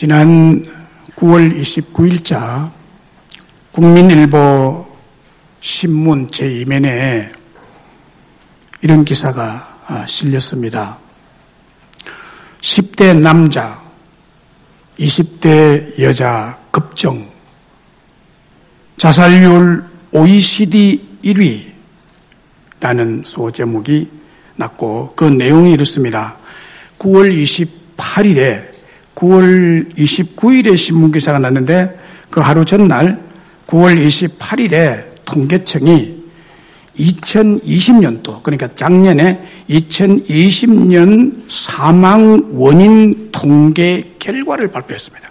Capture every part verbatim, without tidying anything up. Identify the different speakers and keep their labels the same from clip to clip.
Speaker 1: 지난 구월 이십구일자 국민일보 신문 제이 면에 이런 기사가 실렸습니다. 십 대 남자, 이십 대 여자 급증, 자살률 오이시디 일 위라는 소제목이 났고 그 내용이 이렇습니다. 구월 이십팔일에 구월 이십구일에 신문기사가 났는데 그 하루 전날 구월 이십팔일에 통계청이 이천이십년도 그러니까 작년에 이천이십년 사망 원인 통계 결과를 발표했습니다.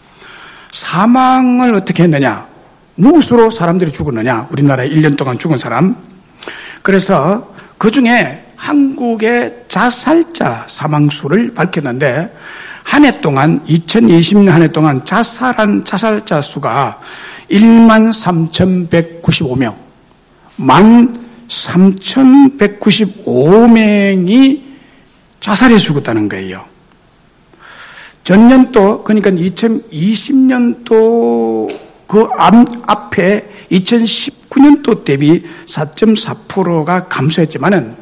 Speaker 1: 사망을 어떻게 했느냐? 무엇으로 사람들이 죽었느냐? 우리나라에 일 년 동안 죽은 사람. 그래서 그중에 한국의 자살자 사망수를 밝혔는데 한 해 동안 이천이십년 한 해 동안 자살한 자살자 수가 만 삼천백구십오 명, 만 삼천백구십오 명이 자살해 죽었다는 거예요. 전년도 그러니까 이천이십년도 그 앞에 이천십구년도 대비 사 점 사 퍼센트가 감소했지만은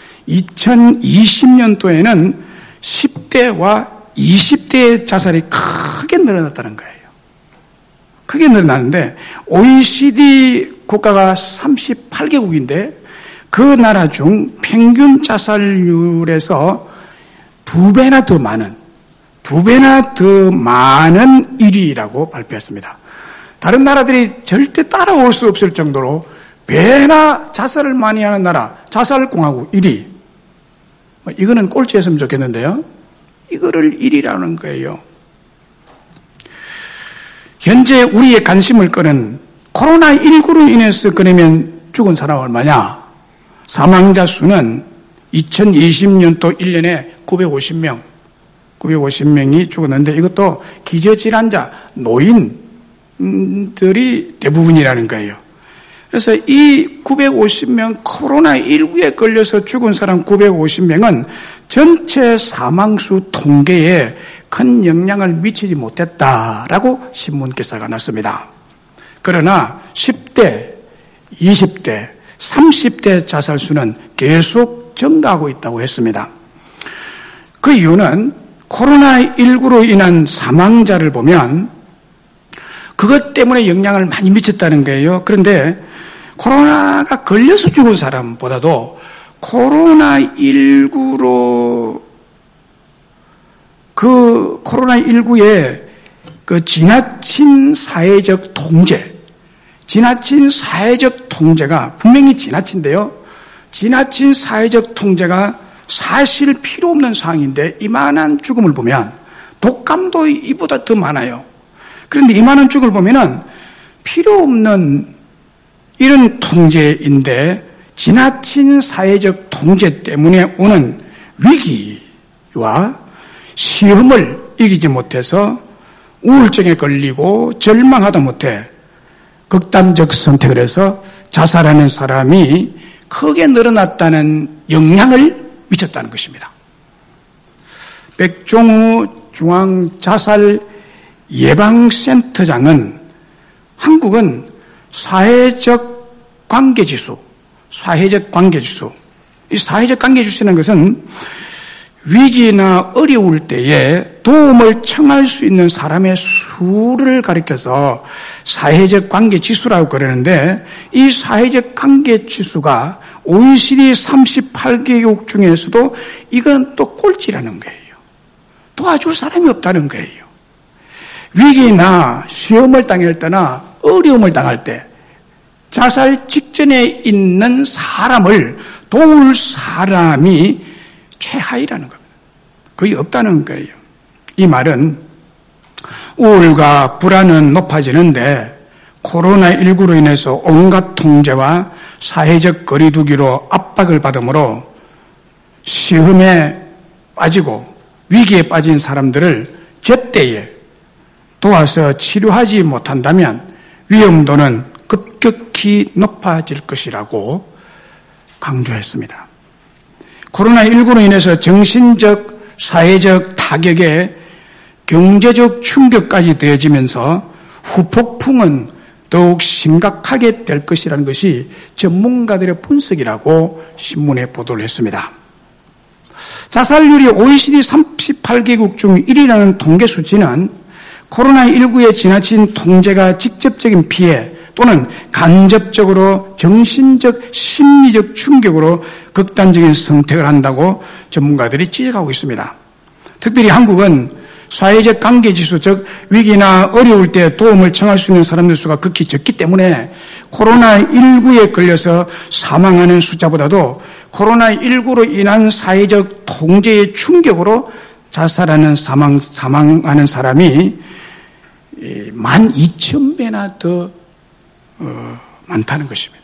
Speaker 1: 이천이십년도에는 십 대와 이십 대의 자살이 크게 늘어났다는 거예요. 크게 늘어나는데 오이시디 국가가 삼십팔 개국인데 그 나라 중 평균 자살률에서 두 배나 더 많은 두 배나 더 많은 일 위라고 발표했습니다. 다른 나라들이 절대 따라올 수 없을 정도로 배나 자살을 많이 하는 나라 자살공화국 일 위. 이거는 꼴찌했으면 좋겠는데요. 이거를 일 위라는 거예요. 현재 우리의 관심을 끄는 코로나십구로 인해서 그러면 죽은 사람 얼마냐? 사망자 수는 이천이십년도 일 년에 구백오십 명, 구백오십 명이 죽었는데 이것도 기저질환자, 노인들이 대부분이라는 거예요. 그래서 이 구백오십 명 코로나십구에 걸려서 죽은 사람 구백오십 명은 전체 사망수 통계에 큰 영향을 미치지 못했다라고 신문기사가 났습니다. 그러나 십 대, 이십 대, 삼십 대 자살수는 계속 증가하고 있다고 했습니다. 그 이유는 코로나십구로 인한 사망자를 보면 그것 때문에 영향을 많이 미쳤다는 거예요. 그런데 코로나가 걸려서 죽은 사람보다도 코로나십구로 그 코로나십구의 그 지나친 사회적 통제, 지나친 사회적 통제가 분명히 지나친데요. 지나친 사회적 통제가 사실 필요 없는 상황인데 이만한 죽음을 보면 독감도 이보다 더 많아요. 그런데 이만한 죽음을 보면은 필요 없는 이런 통제인데 지나친 사회적 통제 때문에 오는 위기와 시험을 이기지 못해서 우울증에 걸리고 절망하다 못해 극단적 선택을 해서 자살하는 사람이 크게 늘어났다는 영향을 미쳤다는 것입니다. 백종우 중앙자살예방센터장은 한국은 사회적 관계지수, 사회적 관계지수, 이 사회적 관계지수라는 것은 위기나 어려울 때에 도움을 청할 수 있는 사람의 수를 가리켜서 사회적 관계지수라고 그러는데 이 사회적 관계지수가 오이시디 삼십팔 개국 중에서도 이건 또 꼴찌라는 거예요. 도와줄 사람이 없다는 거예요. 위기나 시험을 당할 때나 어려움을 당할 때 자살 직전에 있는 사람을 도울 사람이 최하위라는 겁니다. 거의 없다는 거예요. 이 말은 우울과 불안은 높아지는데 코로나십구로 인해서 온갖 통제와 사회적 거리두기로 압박을 받으므로 시험에 빠지고 위기에 빠진 사람들을 제때에 도와서 치료하지 못한다면 위험도는 급격히 높아질 것이라고 강조했습니다. 코로나십구로 인해서 정신적, 사회적 타격에 경제적 충격까지 더해지면서 후폭풍은 더욱 심각하게 될 것이라는 것이 전문가들의 분석이라고 신문에 보도를 했습니다. 자살률이 오이시디 삼십팔 개국 중 일 위라는 통계 수치는 코로나십구의 지나친 통제가 직접적인 피해 또는 간접적으로 정신적, 심리적 충격으로 극단적인 선택을 한다고 전문가들이 지적하고 있습니다. 특별히 한국은 사회적 관계지수, 즉 위기나 어려울 때 도움을 청할 수 있는 사람들 수가 극히 적기 때문에 코로나십구에 걸려서 사망하는 숫자보다도 코로나십구로 인한 사회적 통제의 충격으로 자살하는 사망, 사망하는 사람이 만 이천 배나 더 어, 많다는 것입니다.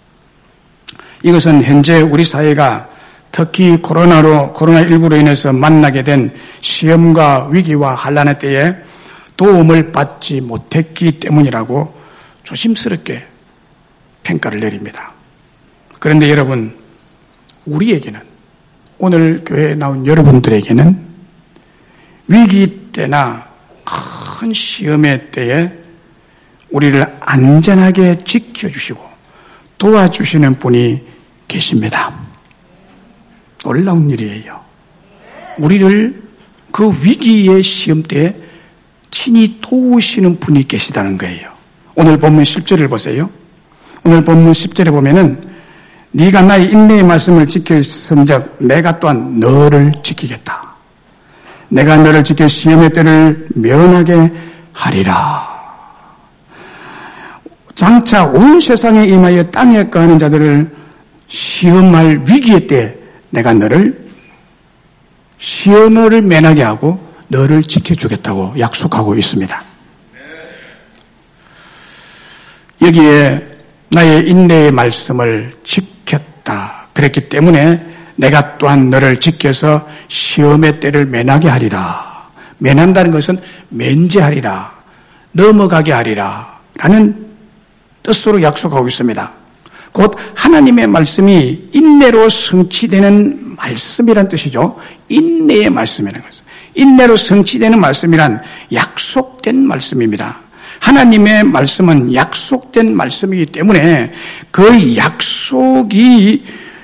Speaker 1: 이것은 현재 우리 사회가 특히 코로나로, 코로나십구로 인해서 만나게 된 시험과 위기와 환난의 때에 도움을 받지 못했기 때문이라고 조심스럽게 평가를 내립니다. 그런데 여러분, 우리에게는, 오늘 교회에 나온 여러분들에게는 위기 때나 큰 시험의 때에 우리를 안전하게 지켜주시고 도와주시는 분이 계십니다. 놀라운 일이에요. 우리를 그 위기의 시험 때에 친히 도우시는 분이 계시다는 거예요. 오늘 본문 십 절을 보세요. 오늘 본문 십 절에 보면은 네가 나의 인내의 말씀을 지켰음즉 내가 또한 너를 지키겠다. 내가 너를 지켜 시험의 때를 면하게 하리라. 장차 온 세상에 임하여 땅에 거하는 자들을 시험할 위기의 때 내가 너를 시험을 면하게 하고 너를 지켜주겠다고 약속하고 있습니다. 여기에 나의 인내의 말씀을 지켰다. 그랬기 때문에 내가 또한 너를 지켜서 시험의 때를 면하게 하리라. 면한다는 것은 면제하리라. 넘어가게 하리라. 라는 뜻으로 약속하고 있습니다. 곧 하나님의 말씀이 인내로 성취되는 말씀이란 뜻이죠. 인내의 말씀이라는 것은. 인내로 성취되는 말씀이란 약속된 말씀입니다. 하나님의 말씀은 약속된 말씀이기 때문에 그 약속이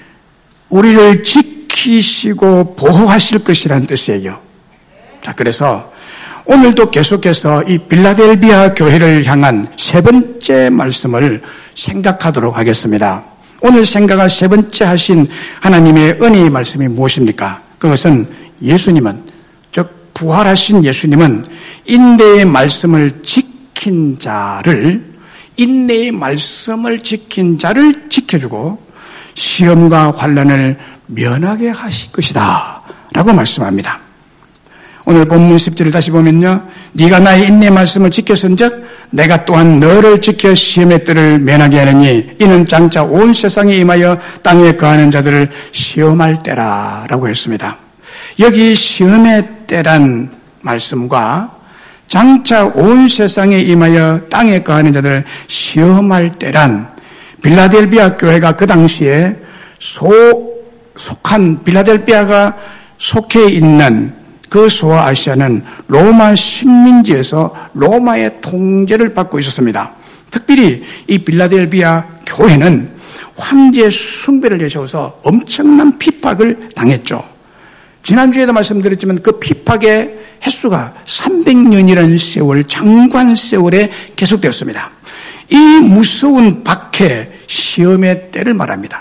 Speaker 1: 우리를 지키시고 보호하실 것이라는 뜻이에요. 자, 그래서 오늘도 계속해서 이 빌라델비아 교회를 향한 세 번째 말씀을 생각하도록 하겠습니다. 오늘 생각할 세 번째 하신 하나님의 은혜의 말씀이 무엇입니까? 그것은 예수님은, 즉 부활하신 예수님은 인내의 말씀을 지킨 자를, 인내의 말씀을 지킨 자를 지켜주고 시험과 환난을 면하게 하실 것이다 라고 말씀합니다. 오늘 본문 십 절을 다시 보면요. 네가 나의 인내의 말씀을 지켰은즉 내가 또한 너를 지켜 시험의 때를 면하게 하느니 이는 장차 온 세상에 임하여 땅에 거하는 자들을 시험할 때라 라고 했습니다. 여기 시험의 때란 말씀과 장차 온 세상에 임하여 땅에 거하는 자들을 시험할 때란 빌라델비아 교회가 그 당시에 소, 속한 빌라델비아가 속해 있는 그 소아시아는 로마 식민지에서 로마의 통제를 받고 있었습니다. 특별히 이 빌라델비아 교회는 황제 숭배를 내세워서 엄청난 핍박을 당했죠. 지난주에도 말씀드렸지만 그 핍박의 횟수가 삼백 년이라는 세월, 장관 세월에 계속되었습니다. 이 무서운 박해, 시험의 때를 말합니다.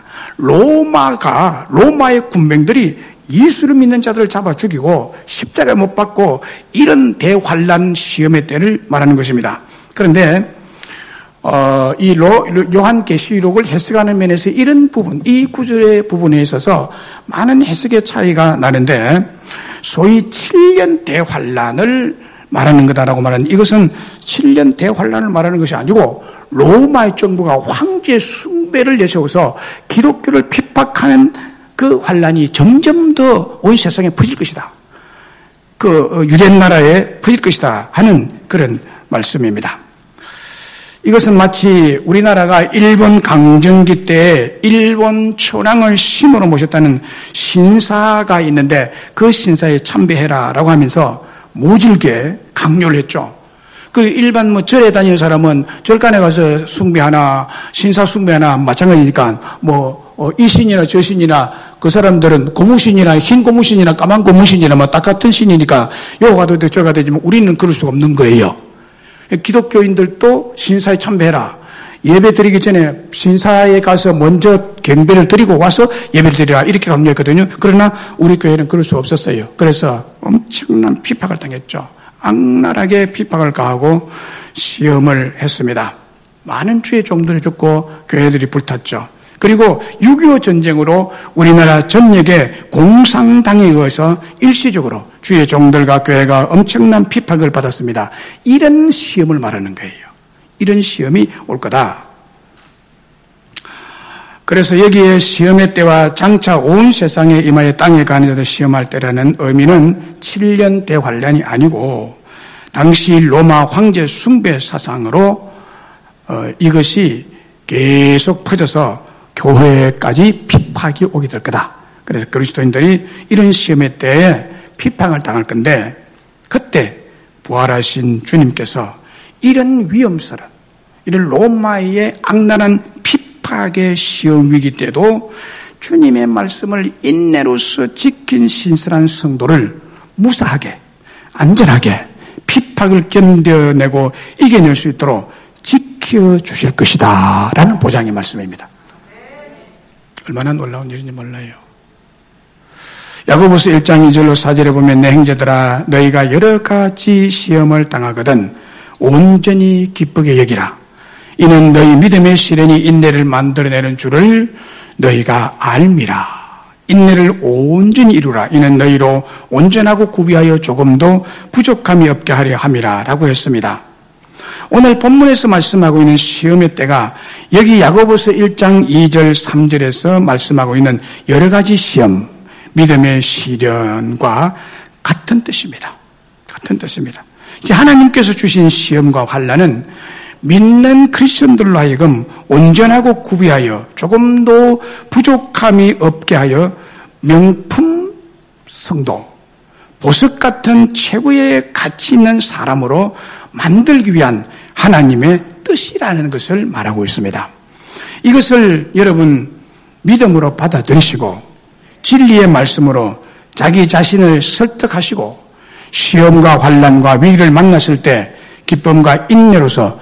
Speaker 1: 로마가, 로마의 군병들이 예수를 믿는 자들을 잡아 죽이고 십자가에 못 박고 이런 대환란 시험의 때를 말하는 것입니다. 그런데 어, 이 로, 요한계시록을 해석하는 면에서 이런 부분, 이 구절의 부분에 있어서 많은 해석의 차이가 나는데 소위 칠 년 대환란을 말하는 거다라고 말하는, 이것은 칠 년 대환란을 말하는 것이 아니고 로마의 정부가 황제 숭배를 내세워서 기독교를 핍박하는 그 환란이 점점 더 온 세상에 퍼질 것이다. 그 유대 나라에 퍼질 것이다 하는 그런 말씀입니다. 이것은 마치 우리나라가 일본 강점기 때 일본 천황을 신으로 모셨다는 신사가 있는데 그 신사에 참배해라라고 하면서 모질게 강요를 했죠. 그 일반 뭐 절에 다니는 사람은 절간에 가서 숭배하나 신사 숭배하나 마찬가지니까 뭐 어, 이 신이나 저 신이나 그 사람들은 고무신이나 흰 고무신이나 까만 고무신이나 뭐 딱 같은 신이니까 요 가도 돼, 저 가도 되지만 우리는 그럴 수가 없는 거예요. 기독교인들도 신사에 참배해라. 예배 드리기 전에 신사에 가서 먼저 경배를 드리고 와서 예배를 드리라 이렇게 강요했거든요. 그러나 우리 교회는 그럴 수 없었어요. 그래서 엄청난 핍박을 당했죠. 악랄하게 핍박을 가하고 시험을 했습니다. 많은 주의 종들이 죽고 교회들이 불탔죠. 그리고 육이오 전쟁으로 우리나라 전역에 공산당에 의해서 일시적으로 주의 종들과 교회가 엄청난 핍박을 받았습니다. 이런 시험을 말하는 거예요. 이런 시험이 올 거다. 그래서 여기에 시험의 때와 장차 온 세상에 임하여 땅에 가는 자들 시험할 때라는 의미는 칠 년 대환란이 아니고 당시 로마 황제 숭배 사상으로 어, 이것이 계속 퍼져서 교회까지 핍박이 오게 될 거다. 그래서 그리스도인들이 이런 시험의 때에 핍박을 당할 건데 그때 부활하신 주님께서 이런 위험스러운 이런 로마의 악랄한 핍박의 시험 위기 때도 주님의 말씀을 인내로서 지킨 신실한 성도를 무사하게 안전하게 핍박을 견뎌내고 이겨낼 수 있도록 지켜주실 것이다 라는 보장의 말씀입니다. 얼마나 놀라운 일인지 몰라요. 야고보서 일 장 이 절로 사 절에 보면 내 형제들아 너희가 여러 가지 시험을 당하거든 온전히 기쁘게 여기라. 이는 너희 믿음의 시련이 인내를 만들어내는 줄을 너희가 알미라. 인내를 온전히 이루라. 이는 너희로 온전하고 구비하여 조금도 부족함이 없게 하려 함이라 라고 했습니다. 오늘 본문에서 말씀하고 있는 시험의 때가 여기 야고보서 일 장 이 절 삼 절에서 말씀하고 있는 여러 가지 시험, 믿음의 시련과 같은 뜻입니다. 같은 뜻입니다. 하나님께서 주신 시험과 환난은 믿는 크리스천들로 하여금 온전하고 구비하여 조금도 부족함이 없게 하여 명품 성도, 보석 같은 최고의 가치 있는 사람으로 만들기 위한 하나님의 뜻이라는 것을 말하고 있습니다. 이것을 여러분 믿음으로 받아들이시고 진리의 말씀으로 자기 자신을 설득하시고 시험과 환난과 위기를 만났을 때 기쁨과 인내로서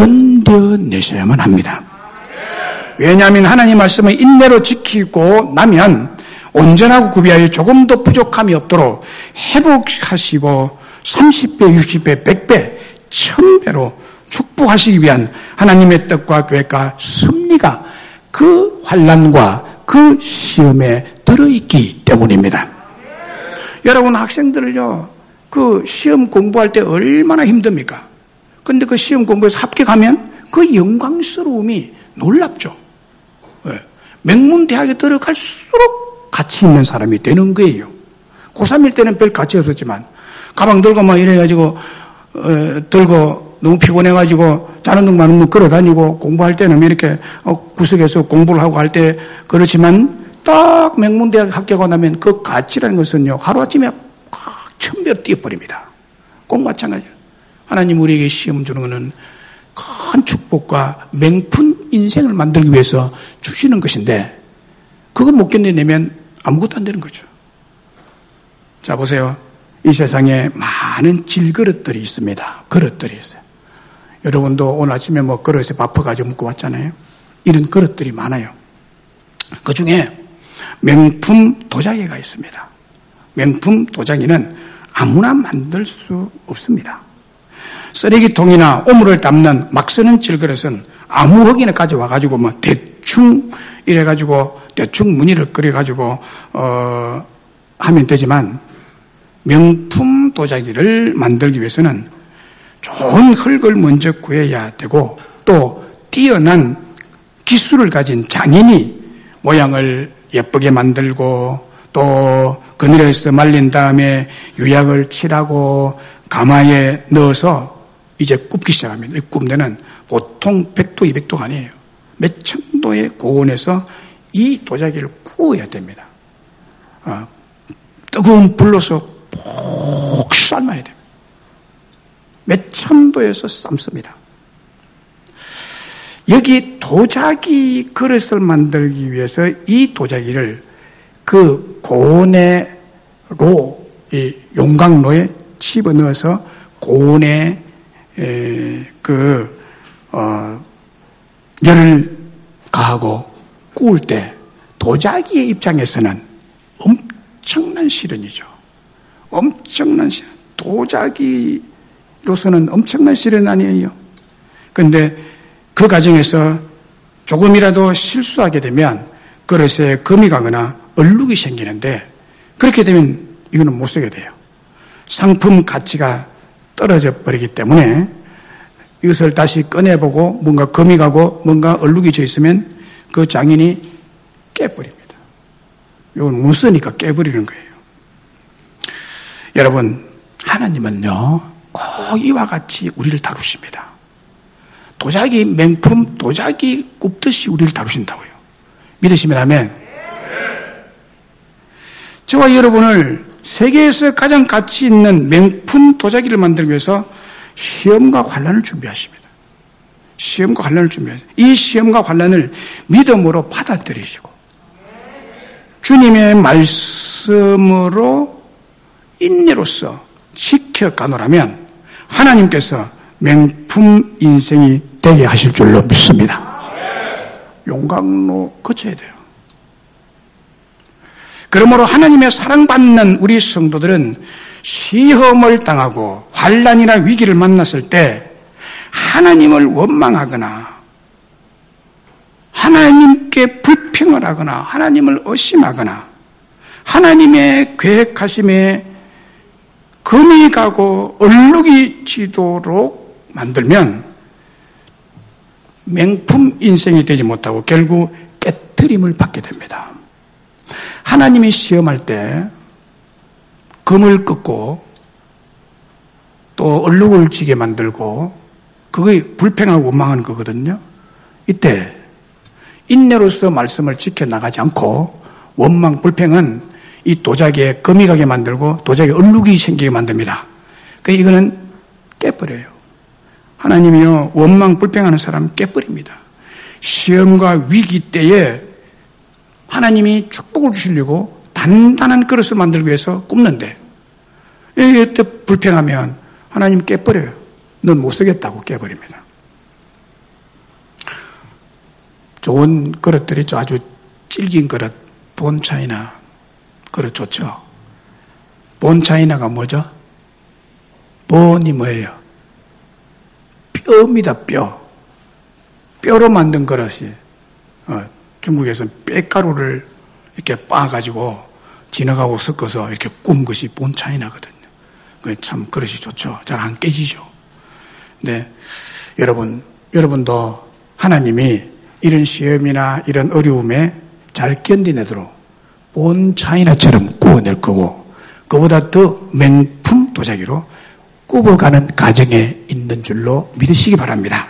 Speaker 1: 견뎌내셔야만 합니다. 왜냐하면 하나님 말씀을 인내로 지키고 나면 온전하고 구비하여 조금도 부족함이 없도록 회복하시고 삼십 배, 육십 배, 백 배, 천 배로 축복하시기 위한 하나님의 뜻과 계획과 섭리가 그 환난과 그 시험에 들어있기 때문입니다. 여러분 학생들을요, 그 시험 공부할 때 얼마나 힘듭니까? 근데 그 시험 공부에서 합격하면 그 영광스러움이 놀랍죠. 왜? 명문대학에 들어갈수록 가치 있는 사람이 되는 거예요. 고삼일 때는 별 가치 없었지만 가방 들고 막 이래가지고 어, 들고 너무 피곤해가지고 자는 둥 마는 둥 걸어다니고 공부할 때는 이렇게 어, 구석에서 공부를 하고 할 때 그렇지만 딱 명문대학 합격하고 나면 그 가치라는 것은요 하루아침에 천배로 뛰어버립니다. 꼭 마찬가지예요. 하나님 우리에게 시험 주는 것은 큰 축복과 명품 인생을 만들기 위해서 주시는 것인데 그거 못 견뎌내면 아무것도 안 되는 거죠. 자 보세요. 이 세상에 많은 질그릇들이 있습니다. 그릇들이 있어요. 여러분도 오늘 아침에 뭐 그릇에 밥 퍼가지고 먹고 왔잖아요. 이런 그릇들이 많아요. 그 중에 명품 도자기가 있습니다. 명품 도자기는 아무나 만들 수 없습니다. 쓰레기통이나 오물을 담는 막 쓰는 질그릇은 아무 흙이나 가져와가지고 뭐 대충 이래가지고 대충 무늬를 그려가지고 어 하면 되지만 명품 도자기를 만들기 위해서는 좋은 흙을 먼저 구해야 되고 또 뛰어난 기술을 가진 장인이 모양을 예쁘게 만들고 또 그늘에서 말린 다음에 유약을 칠하고 가마에 넣어서 이제 굽기 시작합니다. 이 굽는 보통 백 도, 이백 도가 아니에요. 몇천 도의 고온에서 이 도자기를 구워야 됩니다. 어, 뜨거운 불로서 푹 삶아야 됩니다. 첨도해서 삶습니다. 여기 도자기 그릇을 만들기 위해서 이 도자기를 그 고온의 로, 이 용광로에 집어넣어서 고온에 에, 그 어, 열을 가하고 구울 때 도자기의 입장에서는 엄청난 시련이죠. 엄청난 시련. 도자기로서는 엄청난 시련 아니에요. 그런데 그 과정에서 조금이라도 실수하게 되면 그릇에 금이 가거나 얼룩이 생기는데 그렇게 되면 이거는 못 쓰게 돼요. 상품 가치가 떨어져 버리기 때문에 이것을 다시 꺼내보고 뭔가 금이 가고 뭔가 얼룩이 져 있으면 그 장인이 깨버립니다. 이건 못 쓰니까 깨버리는 거예요. 여러분, 하나님은요, 꼭 이와 같이 우리를 다루십니다. 도자기, 명품 도자기 굽듯이 우리를 다루신다고요. 믿으시면 아멘. 저와 여러분을 세계에서 가장 가치 있는 명품 도자기를 만들기 위해서 시험과 환난을 준비하십니다. 시험과 환난을 준비하십니다. 이 시험과 환난을 믿음으로 받아들이시고 주님의 말씀으로 인내로서 지켜가노라면 하나님께서 명품 인생이 되게 하실 줄로 믿습니다. 용광로 거쳐야 돼요. 그러므로 하나님의 사랑받는 우리 성도들은 시험을 당하고 환난이나 위기를 만났을 때 하나님을 원망하거나 하나님께 불평을 하거나 하나님을 의심하거나 하나님의 계획하심에 금이 가고 얼룩이 지도록 만들면 명품 인생이 되지 못하고 결국 깨트림을 받게 됩니다. 하나님이 시험할 때 금을 꺾고 또 얼룩을 지게 만들고 그게 불평하고 원망하는 거거든요. 이때 인내로서 말씀을 지켜나가지 않고 원망, 불평은 이 도자기에 금이 가게 만들고 도자기에 얼룩이 생기게 만듭니다. 그러니까 이거는 깨버려요. 하나님이요, 원망, 불평하는 사람 깨버립니다. 시험과 위기 때에 하나님이 축복을 주시려고 단단한 그릇을 만들기 위해서 굽는데 이때 불평하면 하나님 깨버려요. 넌 못 쓰겠다고 깨버립니다. 좋은 그릇들 있죠. 아주 질긴 그릇, 본 차이나 그릇 좋죠. 본 차이나가 뭐죠? 본이 뭐예요? 뼈입니다. 뼈. 뼈로 만든 그릇이 어, 중국에서는 뼈가루를 이렇게 빻아가지고 진흙하고 섞어서 이렇게 굽은 것이 본 차이나거든요. 그게 참 그릇이 좋죠. 잘 안 깨지죠. 근데 여러분, 여러분도 하나님이 이런 시험이나 이런 어려움에 잘 견디내도록 본 차이나처럼 구워낼 거고 그보다 더 명품 도자기로 굽어가는 과정에 있는 줄로 믿으시기 바랍니다.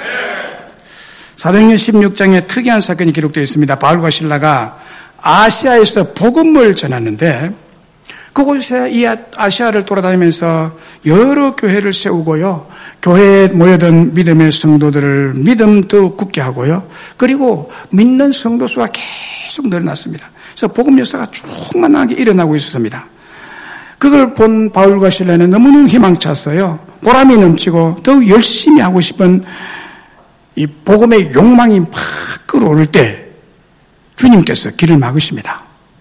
Speaker 1: 사도행전 십육 장에 특이한 사건이 기록되어 있습니다. 바울과 실라가 아시아에서 복음을 전하는데 그곳에 이 아시아를 돌아다니면서 여러 교회를 세우고요. 교회에 모여든 믿음의 성도들을 믿음 더 굳게 하고요. 그리고 믿는 성도 수가 계속 늘어났습니다. 그래서 복음 역사가 충만하게 일어나고 있었습니다. 그걸 본 바울과 실라는 너무너무 희망찼어요. 보람이 넘치고 더욱 열심히 하고 싶은 이 복음의 욕망이 막 끌어오를 때 주님께서 길을 막으십니다.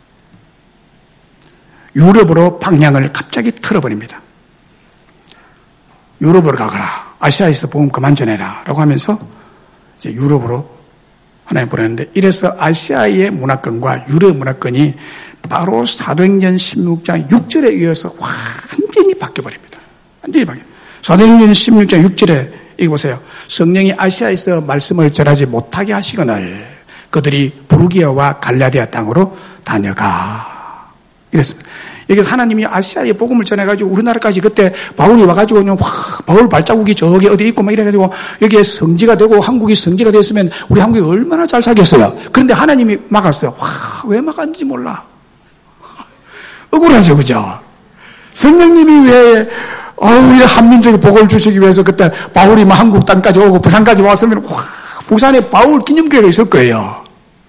Speaker 1: 유럽으로 방향을 갑자기 틀어버립니다. 유럽으로 가거라. 아시아에서 복음 그만 전해라. 라고 하면서 이제 유럽으로 하나님 보냈는데 이래서 아시아의 문화권과 유럽 문화권이 바로 사도행전 십육 장 육 절에 이어서 완전히 바뀌어버립니다. 완전히 바뀌어요. 사도행전 십육 장 육 절에 이거 보세요. 성령이 아시아에서 말씀을 전하지 못하게 하시거늘 그들이 부르기아와 갈라디아 땅으로 다녀가. 이랬습니다. 여기서 하나님이 아시아에 복음을 전해가지고 우리나라까지 그때 바울이 와가지고 그냥 확 바울 발자국이 저기 어디 있고 막 이래가지고 여기에 성지가 되고 한국이 성지가 됐으면 우리 한국이 얼마나 잘 살겠어요. 그런데 하나님이 막았어요. 와, 왜 막았는지 몰라. 억울하죠, 그죠? 성령님이 왜 어우, 한민족에 복을 주시기 위해서 그때 바울이 막 한국 땅까지 오고 부산까지 왔으면, 와, 부산에 바울 기념교회가 있을 거예요.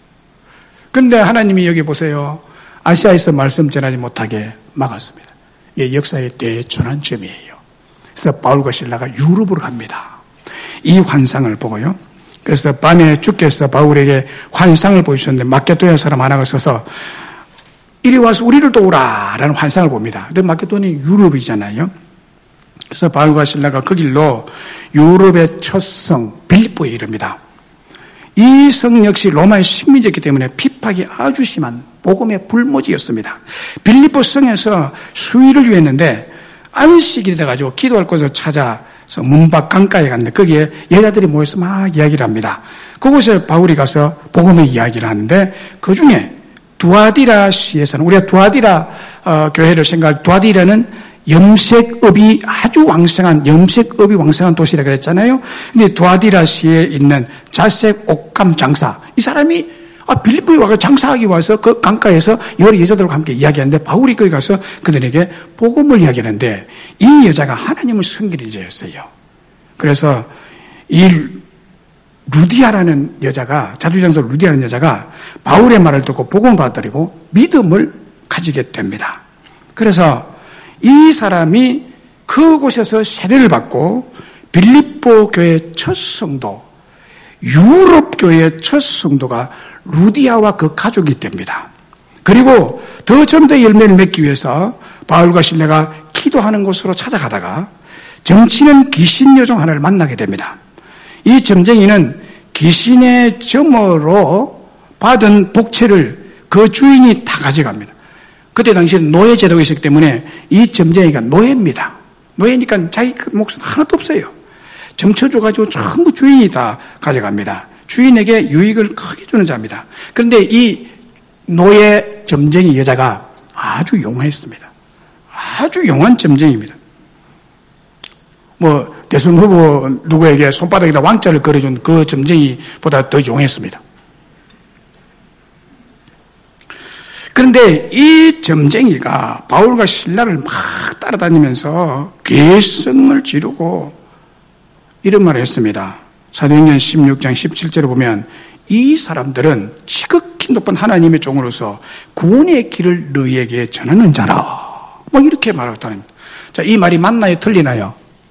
Speaker 1: 근데 하나님이 여기 보세요. 아시아에서 말씀 전하지 못하게 막았습니다. 이게 역사의 대전환점이에요. 그래서 바울과 실라가 유럽으로 갑니다. 이 환상을 보고요. 그래서 밤에 주께서 바울에게 환상을 보여주셨는데 마케도니아 사람 하나가 서서 이리 와서 우리를 도우라 라는 환상을 봅니다. 근데 마케도니아 유럽이잖아요. 그래서 바울과 실라가 그 길로 유럽의 첫 성 빌립보에 이릅니다. 이 성 역시 로마의 식민지였기 때문에 핍박이 아주 심한 복음의 불모지였습니다. 빌립보 성에서 수의를 위했는데 안식일이 돼가지고 기도할 곳을 찾아서 문밖 강가에 갔는데 거기에 여자들이 모여서 막 이야기를 합니다. 그곳에 바울이 가서 복음의 이야기를 하는데 그 중에 두아디라시에서는 우리가 두아디라 어, 교회를 생각할 두아디라는 염색업이 아주 왕성한 염색업이 왕성한 도시라 그랬잖아요. 근데 두아디라시에 있는 자색 옷감 장사 이 사람이 아 빌립보에 와서 장사하기 와서 그 강가에서 여러 여자들과 함께 이야기하는데 바울이 거기 가서 그들에게 복음을 이야기하는데 이 여자가 하나님을 섬기는 여자였어요. 그래서 이 루디아라는 여자가 자주장소 루디아라는 여자가 바울의 말을 듣고 복음을 받아들이고 믿음을 가지게 됩니다. 그래서 이 사람이 그곳에서 세례를 받고 빌립보 교회의 첫 성도, 유럽 교회의 첫 성도가 루디아와 그 가족이 됩니다. 그리고 더 전도의 열매를 맺기 위해서 바울과 실라가 기도하는 곳으로 찾아가다가 점치는 귀신 여종 하나를 만나게 됩니다. 이 점쟁이는 귀신의 점으로 받은 복채를 그 주인이 다 가져갑니다. 그때 당시에 노예 제도가 있었기 때문에 이 점쟁이가 노예입니다. 노예니까 자기 몫은 하나도 없어요. 점쳐줘가지고 전부 주인이 다 가져갑니다. 주인에게 유익을 크게 주는 자입니다. 그런데 이 노예 점쟁이 여자가 아주 용했습니다. 아주 용한 점쟁이입니다. 뭐 대선 후보 누구에게 손바닥에다 왕자를 걸어준 그 점쟁이보다 더 용했습니다. 그런데 이 점쟁이가 바울과 실라를 막 따라다니면서 괴성을 지르고 이런 말을 했습니다. 사도행전 십육 장 십칠 절에 보면 이 사람들은 지극히 높은 하나님의 종으로서 구원의 길을 너희에게 전하는 자라. 뭐 이렇게 말했다는. 자, 이 말이 맞나요? 틀리나요?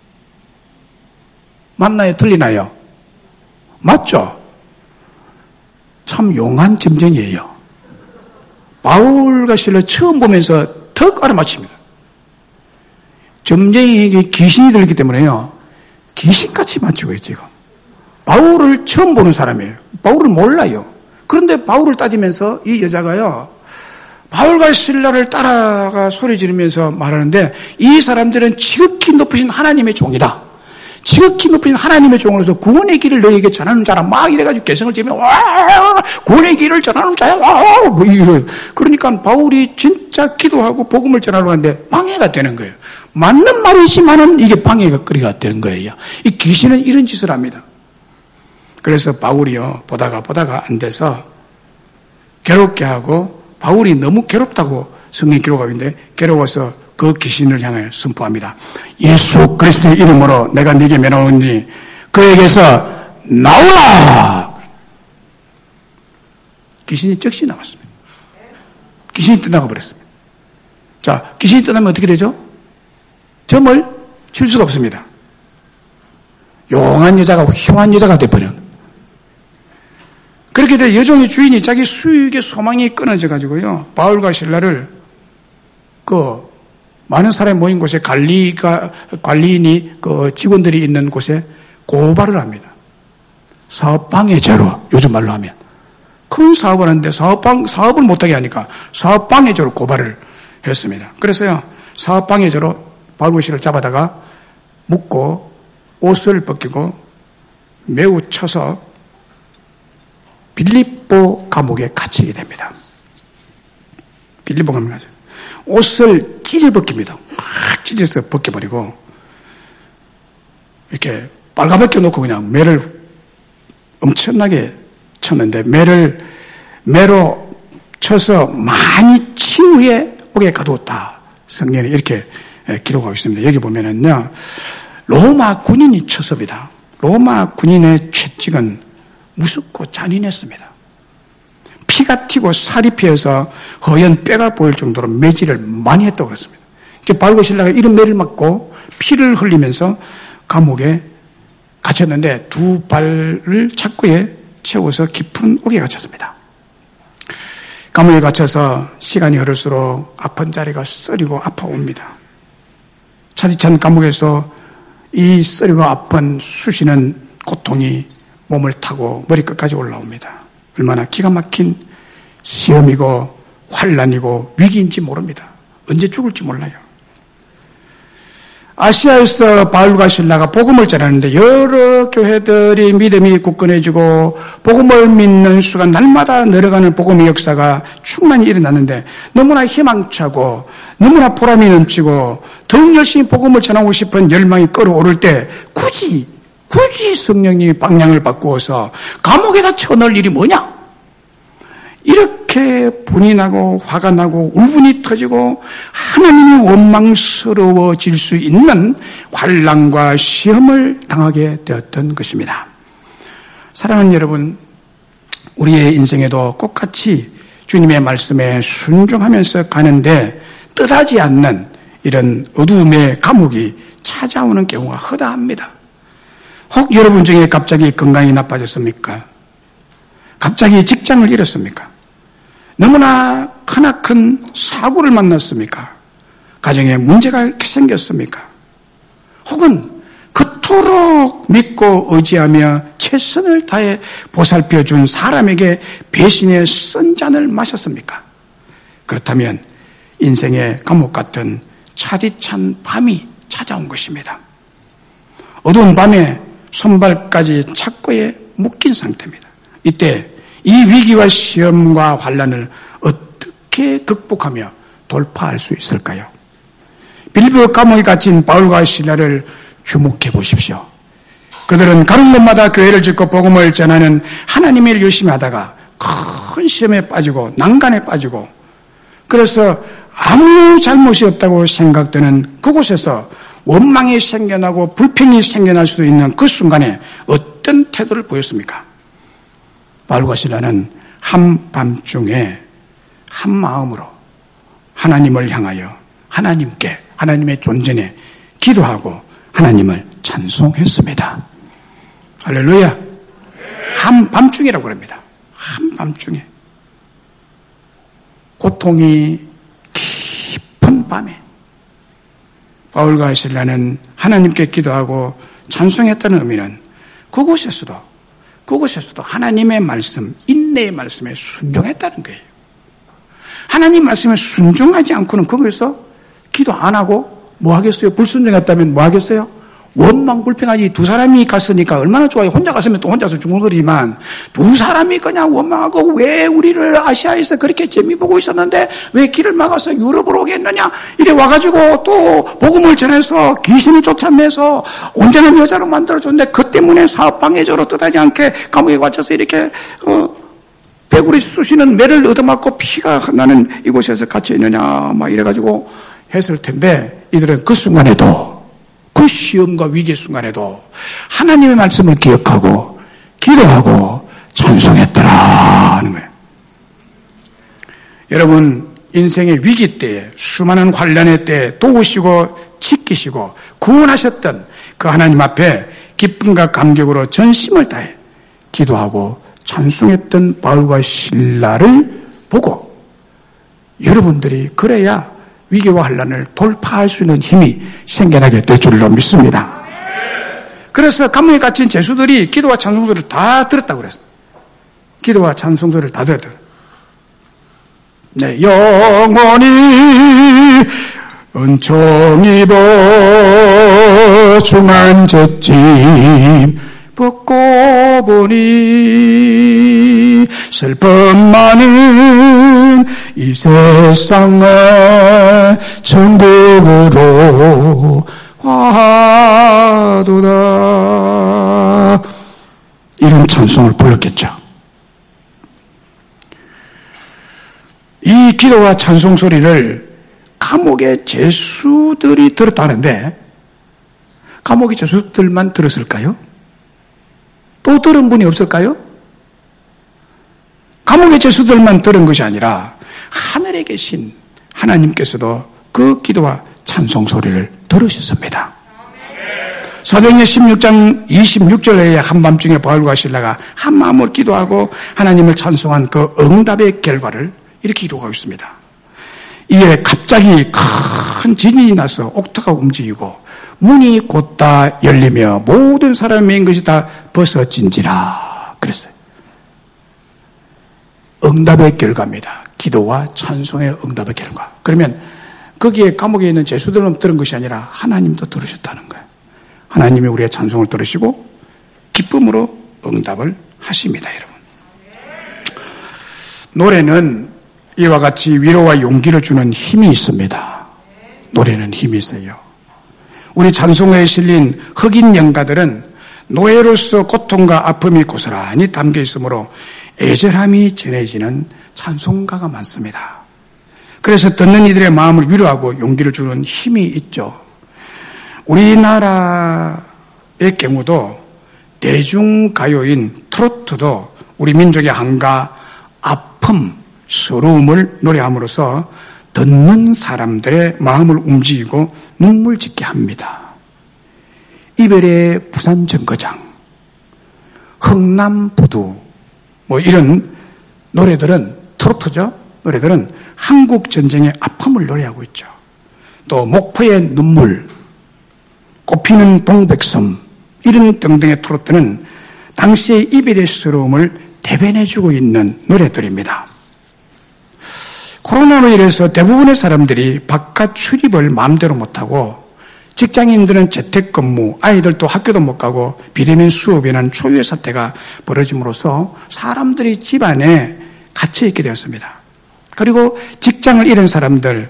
Speaker 1: 맞나요? 틀리나요? 맞죠? 참 용한 점쟁이에요. 바울과 실라 처음 보면서 턱 알아맞힙니다. 점쟁이에게 귀신이 들기 때문에요. 귀신같이 맞추고 있지, 지금. 바울을 처음 보는 사람이에요. 바울을 몰라요. 그런데 바울을 따지면서 이 여자가요, 바울과 실라를 따라가 소리 지르면서 말하는데 이 사람들은 지극히 높으신 하나님의 종이다. 지극히 높은 하나님의 종으로서 구원의 길을 너희에게 전하는 자라 막 이래가지고 개성을 지으면 와 구원의 길을 전하는 자야 와 뭐 이래. 그러니까 바울이 진짜 기도하고 복음을 전하려고 하는데 방해가 되는 거예요. 맞는 말이지만은 이게 방해가 거리가 되는 거예요. 이 귀신은 이런 짓을 합니다. 그래서 바울이요 보다가 보다가 안 돼서 괴롭게 하고 바울이 너무 괴롭다고 성경 기록하고 있는데 괴로워서 그 귀신을 향해 선포합니다. 예수 그리스도의 이름으로 내가 네게 명하노니 그에게서 나오라. 귀신이 즉시 나왔습니다. 귀신이 떠나가 버렸습니다. 자, 귀신이 떠나면 어떻게 되죠? 점을 칠 수가 없습니다. 용한 여자가 흉한 여자가 돼버려요. 그렇게 돼 여종의 주인이 자기 수익의 소망이 끊어져 가지고요 바울과 실라를 그 많은 사람이 모인 곳에 관리가, 관리인이, 그 직원들이 있는 곳에 고발을 합니다. 사업방해죄로, 요즘 말로 하면. 큰 사업을 하는데 사업방, 사업을 못하게 하니까 사업방해죄로 고발을 했습니다. 그래서요, 사업방해죄로 바울과 실라를 잡아다가 묶고 옷을 벗기고 매우 쳐서 빌립보 감옥에 갇히게 됩니다. 빌립보 감옥에 갇혀요. 옷을 찢어 벗깁니다. 막 찢어서 벗겨버리고 이렇게 빨가벗겨 놓고 그냥 매를 엄청나게 쳤는데 매를 매로 쳐서 많이 친 후에 옥에 가두었다. 성경에 이렇게 기록하고 있습니다. 여기 보면은요, 로마 군인이 쳐섭니다. 로마 군인의 채찍은 무섭고 잔인했습니다. 피가 튀고 살이 피어서 허연 뼈가 보일 정도로 매질을 많이 했다고 그랬습니다. 바울과 실라가 이런 매를 맞고 피를 흘리면서 감옥에 갇혔는데 두 발을 착고에 채워서 깊은 옥에 갇혔습니다. 감옥에 갇혀서 시간이 흐를수록 아픈 자리가 쓰리고 아파옵니다. 차디찬 감옥에서 이 쓰리고 아픈 쑤시는 고통이 몸을 타고 머리끝까지 올라옵니다. 얼마나 기가 막힌 시험이고 환난이고 위기인지 모릅니다. 언제 죽을지 몰라요. 아시아에서 바울과 실라가 복음을 전하는데 여러 교회들이 믿음이 굳건해지고 복음을 믿는 수가 날마다 늘어가는 복음의 역사가 충만히 일어났는데 너무나 희망차고 너무나 보람이 넘치고 더욱 열심히 복음을 전하고 싶은 열망이 끌어오를 때 굳이 굳이 성령님이 방향을 바꾸어서 감옥에다 쳐넣을 일이 뭐냐? 이렇게 분이 나고 화가 나고 울분이 터지고 하나님이 원망스러워질 수 있는 환난과 시험을 당하게 되었던 것입니다. 사랑하는 여러분, 우리의 인생에도 똑같이 주님의 말씀에 순종하면서 가는데 뜻하지 않는 이런 어두움의 감옥이 찾아오는 경우가 허다합니다. 혹 여러분 중에 갑자기 건강이 나빠졌습니까? 갑자기 직장을 잃었습니까? 너무나 크나큰 사고를 만났습니까? 가정에 문제가 생겼습니까? 혹은 그토록 믿고 의지하며 최선을 다해 보살펴준 사람에게 배신의 쓴 잔을 마셨습니까? 그렇다면 인생의 감옥 같은 차디찬 밤이 찾아온 것입니다. 어두운 밤에 손발까지 착고에 묶인 상태입니다. 이때 이 위기와 시험과 환난을 어떻게 극복하며 돌파할 수 있을까요? 빌보 감옥에 갇힌 바울과 실라를 주목해 보십시오. 그들은 가는 곳마다 교회를 짓고 복음을 전하는 하나님의 일을 열심히 하다가 큰 시험에 빠지고 난간에 빠지고 그래서 아무 잘못이 없다고 생각되는 그곳에서 원망이 생겨나고 불평이 생겨날 수도 있는 그 순간에 어떤 태도를 보였습니까? 바울과 실라는 한밤중에 한 마음으로 하나님을 향하여 하나님께 하나님의 존재에 기도하고 하나님을 찬송했습니다. 할렐루야. 한밤중이라고 합니다. 한밤중에 고통이 깊은 밤에 바울과 실라는 하나님께 기도하고 찬송했다는 의미는 그곳에서도 그곳에서도 하나님의 말씀, 인내의 말씀에 순종했다는 거예요. 하나님 말씀에 순종하지 않고는 거기서 기도 안 하고 뭐 하겠어요? 불순종했다면 뭐 하겠어요? 원망 불평하지. 두 사람이 갔으니까 얼마나 좋아요. 혼자 갔으면 또 혼자서 중얼거리지만 두 사람이 그냥 원망하고 왜 우리를 아시아에서 그렇게 재미보고 있었는데 왜 길을 막아서 유럽으로 오겠느냐 이래 와가지고 또 복음을 전해서 귀신을 쫓아내서 온전한 여자로 만들어줬는데 그 때문에 사업방해적으로 뜻하지 않게 감옥에 갇혀서 이렇게 어, 배구리 쑤시는 매를 얻어맞고 피가 나는 이곳에서 갇혀있느냐 막 이래가지고 했을 텐데 이들은 그 순간에도 그 시험과 위기 순간에도 하나님의 말씀을 기억하고 기도하고 찬송했더라 하는 거예요. 여러분 인생의 위기 때에 수많은 환난의 때에 도우시고 지키시고 구원하셨던 그 하나님 앞에 기쁨과 감격으로 전심을 다해 기도하고 찬송했던 바울과 실라를 보고 여러분들이 그래야 위기와 환난을 돌파할 수 있는 힘이 생겨나게 될 줄로 믿습니다. 그래서 감옥에 갇힌 죄수들이 기도와 찬송소리를 다 들었다고 그랬습니다. 기도와 찬송소리를 다 들었다. 내 영혼이 은총 입어 중한 젖짐 벗고 보니 슬픔 많은 이 세상에 천국으로 와도다. 이런 찬송을 불렀겠죠. 이 기도와 찬송 소리를 감옥의 죄수들이 들었다는데 감옥의 죄수들만 들었을까요? 또 들은 분이 없을까요? 감옥의 죄수들만 들은 것이 아니라 하늘에 계신 하나님께서도 그 기도와 찬송 소리를 들으셨습니다. 사도행전 십육 장 이십육 절에 한밤중에 바울과 실라가 한마음으로 기도하고 하나님을 찬송한 그 응답의 결과를 이렇게 기록하고 있습니다. 이에 갑자기 큰 지진이 나서 옥토가 움직이고 문이 곧다 열리며 모든 사람의 맨 것이 다 벗어진지라 그랬어요. 응답의 결과입니다. 기도와 찬송의 응답의 결과. 그러면 거기에 감옥에 있는 죄수들만 들은 것이 아니라 하나님도 들으셨다는 거예요. 하나님이 우리의 찬송을 들으시고 기쁨으로 응답을 하십니다, 여러분. 노래는 이와 같이 위로와 용기를 주는 힘이 있습니다. 노래는 힘이 있어요. 우리 찬송가에 실린 흑인 영가들은 노예로서 고통과 아픔이 고스란히 담겨 있으므로 애절함이 전해지는 찬송가가 많습니다. 그래서 듣는 이들의 마음을 위로하고 용기를 주는 힘이 있죠. 우리나라의 경우도 대중가요인 트로트도 우리 민족의 한가, 아픔, 서러움을 노래함으로써 듣는 사람들의 마음을 움직이고 눈물 짓게 합니다. 이별의 부산 정거장, 흥남부두 뭐 이런 노래들은 트로트죠. 노래들은 한국 전쟁의 아픔을 노래하고 있죠. 또 목포의 눈물, 꽃피는 동백섬 이런 등등의 트로트는 당시의 이별의 서러움을 대변해주고 있는 노래들입니다. 코로나로 인해서 대부분의 사람들이 바깥 출입을 마음대로 못하고 직장인들은 재택근무, 아이들도 학교도 못 가고 비대면 수업이라는 초유의 사태가 벌어짐으로써 사람들이 집 안에 갇혀 있게 되었습니다. 그리고 직장을 잃은 사람들,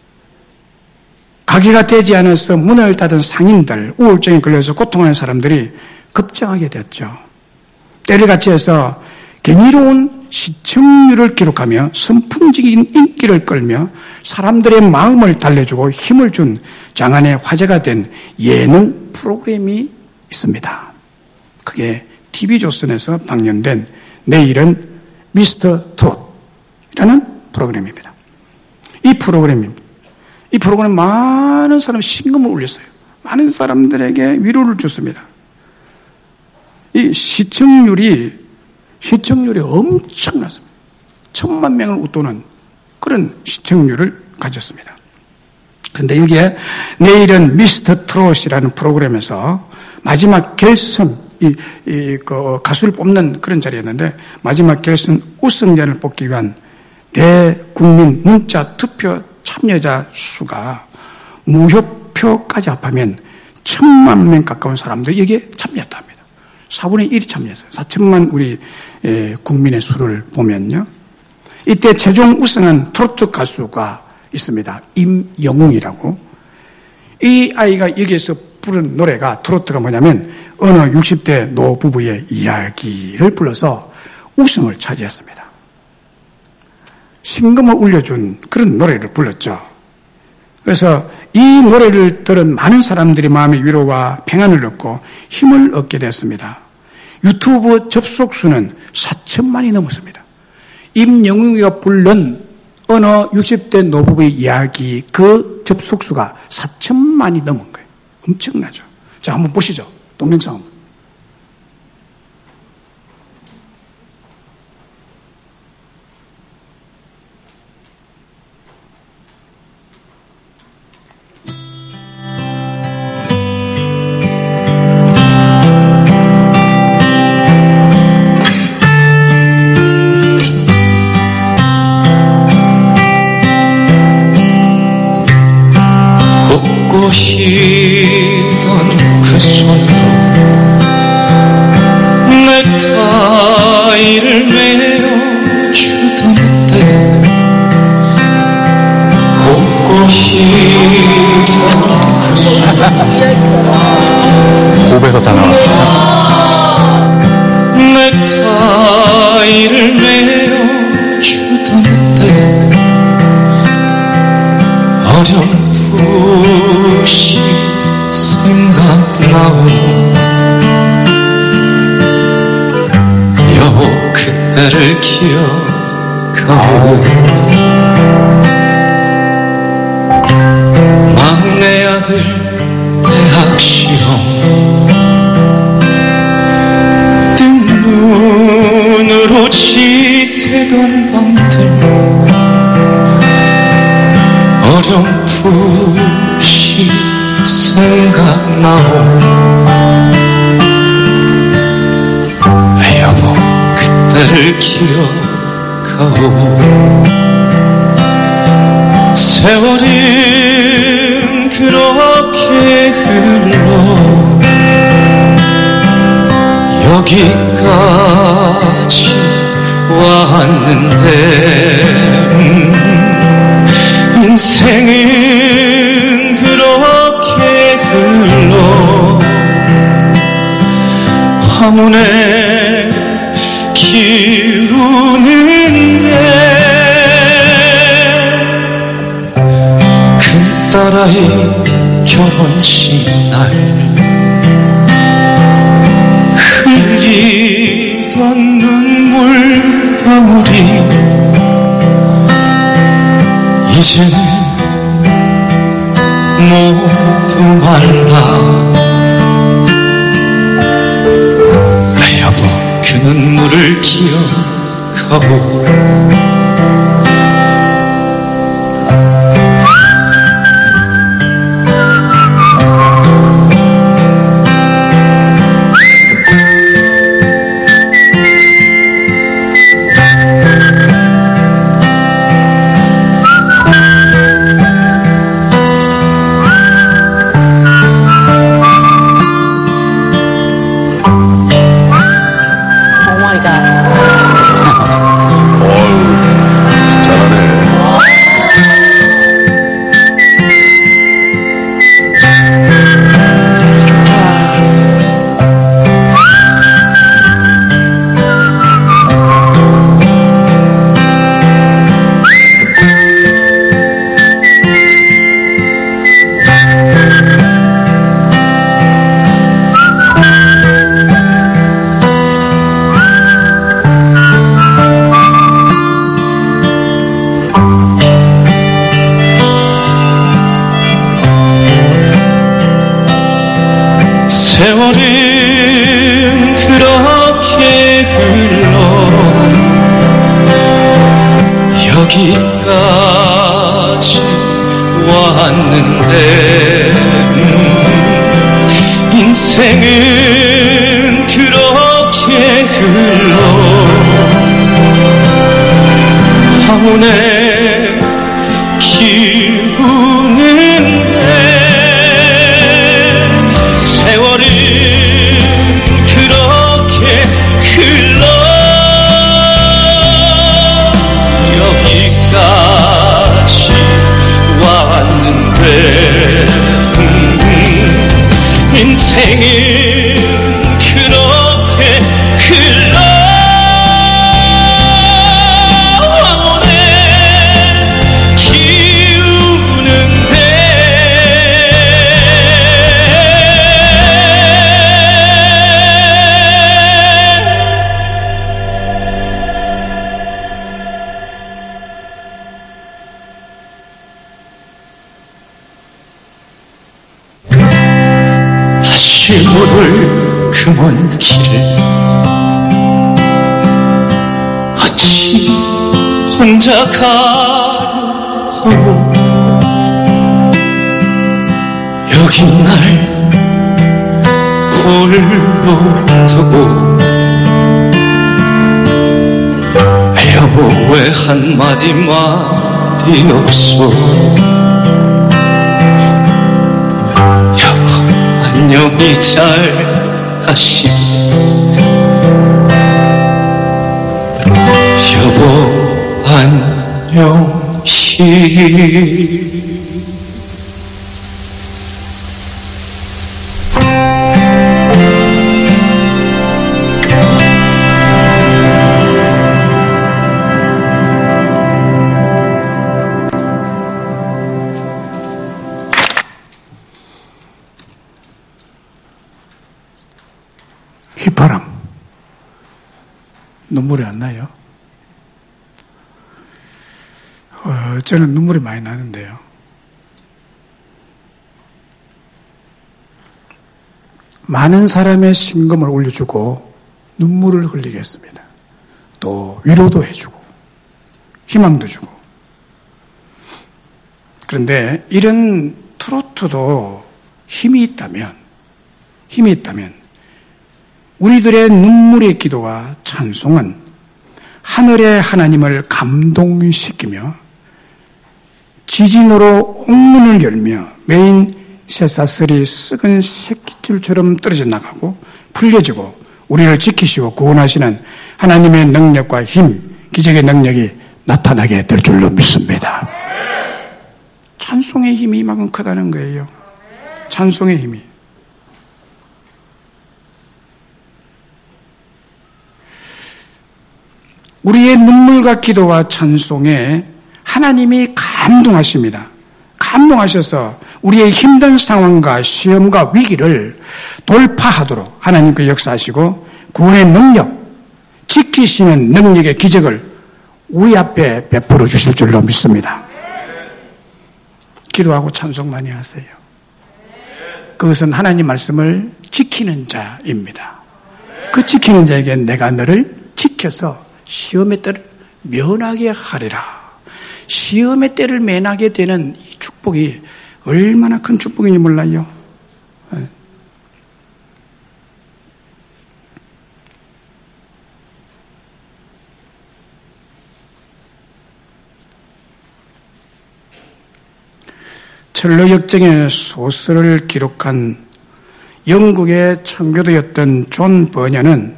Speaker 1: 가게가 되지 않아서 문을 닫은 상인들, 우울증에 걸려서 고통하는 사람들이 급증하게 되었죠. 때를 같이 해서 경이로운 시청률을 기록하며 선풍적인 인기를 끌며 사람들의 마음을 달래주고 힘을 준 장안의 화제가 된 예능 프로그램이 있습니다. 그게 티비조선에서 방영된 내일은 미스터 트롯이라는 프로그램입니다. 이 프로그램입니다. 이 프로그램 많은 사람 신금을 울렸어요. 많은 사람들에게 위로를 줬습니다. 이 시청률이 시청률이 엄청났습니다. 천만 명을 웃도는 그런 시청률을 가졌습니다. 그런데 여기에 내일은 미스터 트롯이라는 프로그램에서 마지막 결선, 이, 이, 그 가수를 뽑는 그런 자리였는데 마지막 결선 우승자를 뽑기 위한 대국민 문자 투표 참여자 수가 무효표까지 합하면 천만 명 가까운 사람들이 여기에 참여했다 합니다. 사분의 일이 참여했어요. 사천만 우리 국민의 수를 보면요. 이때 최종 우승한 트로트 가수가 있습니다. 임영웅이라고. 이 아이가 여기에서 부른 노래가 트로트가 뭐냐면 어느 육십 대 노부부의 이야기를 불러서 우승을 차지했습니다. 신금을 울려준 그런 노래를 불렀죠. 그래서 이 노래를 들은 많은 사람들이 마음의 위로와 평안을 얻고 힘을 얻게 됐습니다. 유튜브 접속 수는 사천만이 넘었습니다. 임영웅이가 부른 어느 육십 대 노부부의 이야기 그 접속 수가 사천만이 넘은 거예요. 엄청나죠. 자, 한번 보시죠. 동영상.
Speaker 2: 쉬던 그 손으로 넥타이를 메어주던 때 곱고 쉬던 그 손으로
Speaker 3: 곱에서 다 나왔어요.
Speaker 2: 넥타이를 메어주던 때 어린 기억하고 막내 아들 대학 시험 뜬 눈으로 지새던 밤들 어렴풋이 생각나오 여보 그때를 기억하오 세월은 그렇게 흘러 여기까지 왔는데 인생은 그렇게 흘러 황혼에 기우는데 큰딸아이 결혼식 날 흘리던 눈물 방울이 이제는 모두 말라 여보 그 눈물을 기억하고 세월은 그렇게 흘러 여기까지 왔는데 인생은 그렇게 흘러 황혼에 기우는데 세월은 그렇게 흘러 여기까지 왔는데 인생은 그렇게 흘러 황혼에 기우는데 다시 못 올 그 먼 길을 어찌 혼자 가려 하고 여기 날 홀로 두고 여보 왜 한마디 말이 없어 안녕히 잘 가시게 여보 안녕히
Speaker 1: 휘바람 눈물이 안 나요? 저는 눈물이 많이 나는데요. 많은 사람의 심금을 울려주고 눈물을 흘리게 했습니다. 또 위로도 해주고 희망도 주고. 그런데 이런 트로트도 힘이 있다면 힘이 있다면 우리들의 눈물의 기도와 찬송은 하늘의 하나님을 감동시키며 지진으로 옥문을 열며 메인 쇠사슬이 썩은 새끼줄처럼 떨어져 나가고 풀려지고 우리를 지키시고 구원하시는 하나님의 능력과 힘, 기적의 능력이 나타나게 될 줄로 믿습니다. 찬송의 힘이 이만큼 크다는 거예요. 찬송의 힘이. 우리의 눈물과 기도와 찬송에 하나님이 감동하십니다. 감동하셔서 우리의 힘든 상황과 시험과 위기를 돌파하도록 하나님께 역사하시고 구원의 능력, 지키시는 능력의 기적을 우리 앞에 베풀어 주실 줄로 믿습니다. 기도하고 찬송 많이 하세요. 그것은 하나님 말씀을 지키는 자입니다. 그 지키는 자에게 내가 너를 지켜서 시험의 때를 면하게 하리라. 시험의 때를 면하게 되는 이 축복이 얼마나 큰 축복인지 몰라요. 철로 역정의 소설을 기록한 영국의 청교도였던 존 버녀는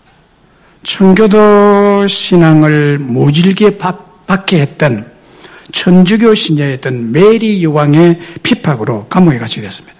Speaker 1: 청교도 신앙을 모질게 박해 했던 천주교 신자였던 메리 여왕의 핍박으로 감옥에 갇히게 됐습니다.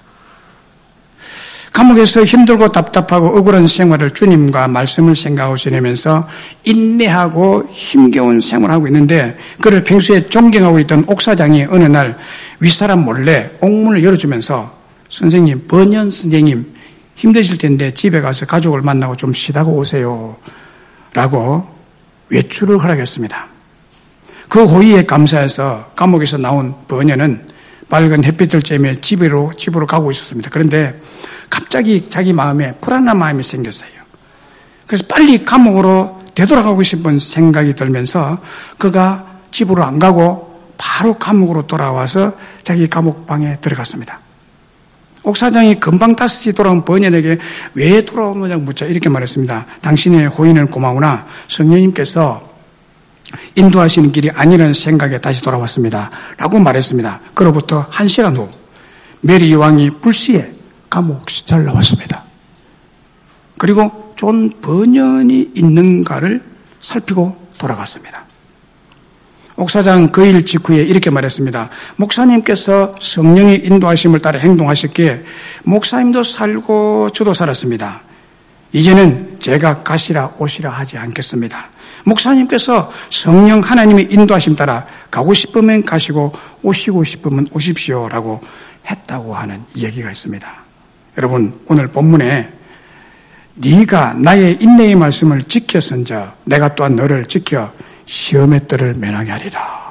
Speaker 1: 감옥에서 힘들고 답답하고 억울한 생활을 주님과 말씀을 생각하고 지내면서 인내하고 힘겨운 생활을 하고 있는데 그를 평소에 존경하고 있던 옥사장이 어느 날 윗사람 몰래 옥문을 열어주면서 선생님, 번연 선생님 힘드실 텐데 집에 가서 가족을 만나고 좀 쉬다가 오세요 라고 외출을 허락했습니다. 그 호의에 감사해서 감옥에서 나온 번연은 밝은 햇빛을 쬐며 집으로, 집으로 가고 있었습니다. 그런데 갑자기 자기 마음에 불안한 마음이 생겼어요. 그래서 빨리 감옥으로 되돌아가고 싶은 생각이 들면서 그가 집으로 안 가고 바로 감옥으로 돌아와서 자기 감옥방에 들어갔습니다. 옥사장이 금방 다시 돌아온 번연에게 왜 돌아오느냐고 묻자 이렇게 말했습니다. 당신의 호의는 고마우나 성령님께서 인도하시는 길이 아니라는 생각에 다시 돌아왔습니다. 라고 말했습니다. 그로부터 한 시간 후 메리 여왕이 불시에 감옥 시찰을 나왔습니다. 그리고 존 번연이 있는가를 살피고 돌아갔습니다. 옥사장 그 일 직후에 이렇게 말했습니다. 목사님께서 성령의 인도하심을 따라 행동하셨기에 목사님도 살고 저도 살았습니다. 이제는 제가 가시라 오시라 하지 않겠습니다. 목사님께서 성령 하나님의 인도하심 따라 가고 싶으면 가시고 오시고 싶으면 오십시오라고 했다고 하는 얘기가 있습니다. 여러분 오늘 본문에 네가 나의 인내의 말씀을 지켰은저 내가 또한 너를 지켜 시험의 뜰을 면하게 하리라.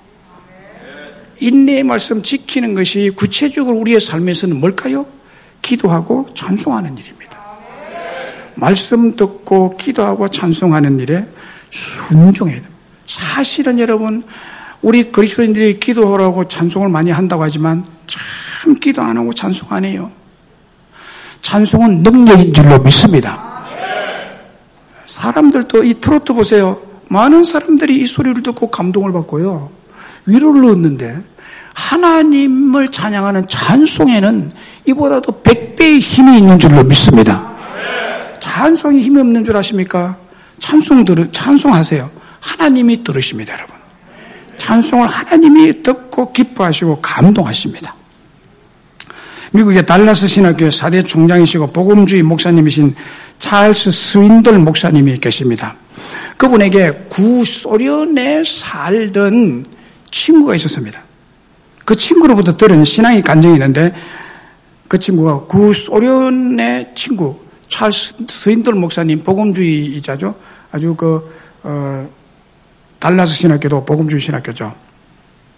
Speaker 1: 인내의 말씀 지키는 것이 구체적으로 우리의 삶에서는 뭘까요? 기도하고 찬송하는 일입니다. 말씀 듣고 기도하고 찬송하는 일에 순종해야 됩니다. 사실은 여러분 우리 그리스도인들이 기도하라고 찬송을 많이 한다고 하지만 참 기도 안 하고 찬송 안 해요. 찬송은 능력인 줄로 믿습니다. 사람들도 이 트로트 보세요. 많은 사람들이 이 소리를 듣고 감동을 받고요. 위로를 얻는데 하나님을 찬양하는 찬송에는 이보다도 백 배의 힘이 있는 줄로 믿습니다. 찬송이 힘이 없는 줄 아십니까? 찬송 들으, 찬송하세요. 하나님이 들으십니다, 여러분. 찬송을 하나님이 듣고 기뻐하시고 감동하십니다. 미국의 달라스 신학교의 사대 총장이시고 복음주의 목사님이신 찰스 스윈들 목사님이 계십니다. 그분에게 구소련에 살던 친구가 있었습니다. 그 친구로부터 들은 신앙의 간증이 있는데 그 친구가 구소련의 친구 찰스 스윈들 목사님 복음주의자죠. 아주 그 어, 달라스 신학교도 복음주의 신학교죠.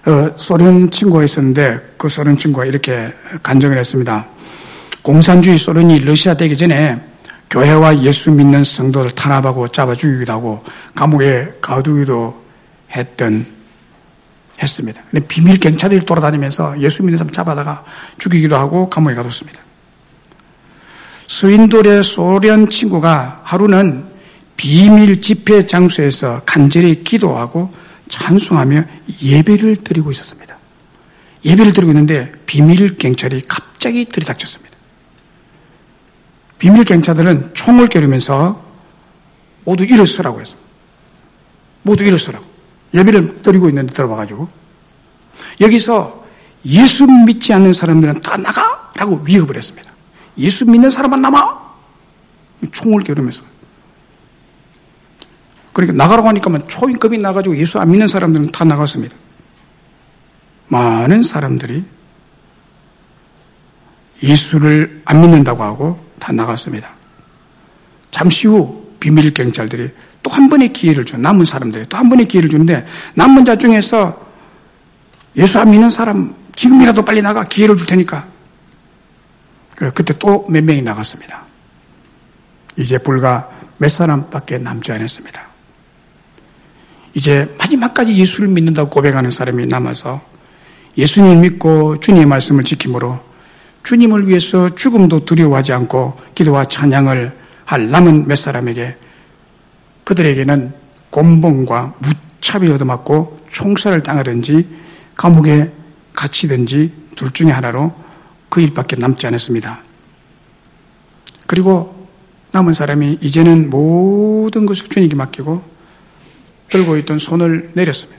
Speaker 1: 어, 소련 친구가 있었는데 그 소련 친구가 이렇게 간증을 했습니다. 공산주의 소련이 러시아 되기 전에 교회와 예수 믿는 성도를 탄압하고 잡아 죽이기도 하고 감옥에 가두기도 했던 했습니다. 근데 비밀 경찰들이 돌아다니면서 예수 믿는 사람 잡아다가 죽이기도 하고 감옥에 가뒀습니다. 스윈돌의 소련 친구가 하루는 비밀 집회 장소에서 간절히 기도하고 찬송하며 예배를 드리고 있었습니다. 예배를 드리고 있는데 비밀 경찰이 갑자기 들이닥쳤습니다. 비밀 경찰들은 총을 겨누면서 모두 일어서라고 했습니다. 모두 일어서라고. 예배를 드리고 있는데 들어와가지고 여기서 예수 믿지 않는 사람들은 다 나가라고 위협을 했습니다. 예수 믿는 사람만 남아! 총을 겨누면서. 그러니까 나가라고 하니까 초인급이 나가지고 예수 안 믿는 사람들은 다 나갔습니다. 많은 사람들이 예수를 안 믿는다고 하고 다 나갔습니다. 잠시 후 비밀 경찰들이 또 한 번의 기회를 줘. 남은 사람들이 또 한 번의 기회를 주는데 남은 자 중에서 예수 안 믿는 사람 지금이라도 빨리 나가. 기회를 줄 테니까. 그래서 그때 또 몇 명이 나갔습니다. 이제 불과 몇 사람밖에 남지 않았습니다. 이제 마지막까지 예수를 믿는다고 고백하는 사람이 남아서 예수님을 믿고 주님의 말씀을 지킴으로 주님을 위해서 죽음도 두려워하지 않고 기도와 찬양을 할 남은 몇 사람에게 그들에게는 곤봉과 무차별을 얻어맞고 총살을 당하든지 감옥에 갇히든지 둘 중에 하나로 그 일밖에 남지 않았습니다. 그리고 남은 사람이 이제는 모든 것을 주님께 맡기고 들고 있던 손을 내렸습니다.